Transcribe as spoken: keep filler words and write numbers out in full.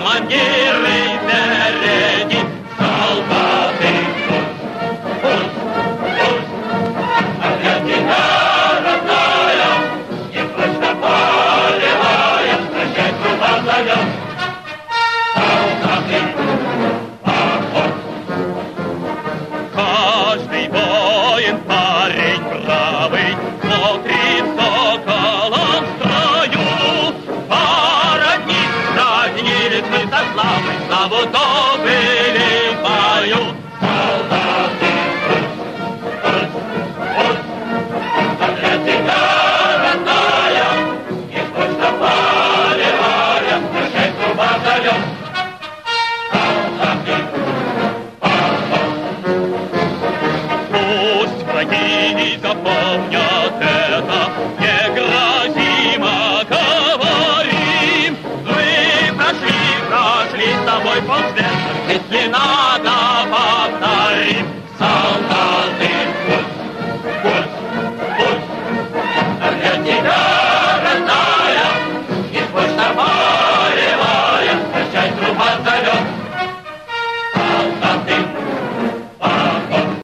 командиры впереди, солдаты пусть, пусть, пусть, отряд тебя родная, не слышно полевая, прощай, труба зовет. Солдаты, поход. Каждый воин, парень бравый, смотрит соколом в строю. Породник сравнились мы со славой, славу добыли в бою. Солдаты, пусть, пусть, пусть, отряд тебя родная, не слышно полевая, прощай, труба зовет. Солдаты, пусть враги запомнят это, негрозимо говорим. Мы прошли, прошли с тобой полсвета, если надо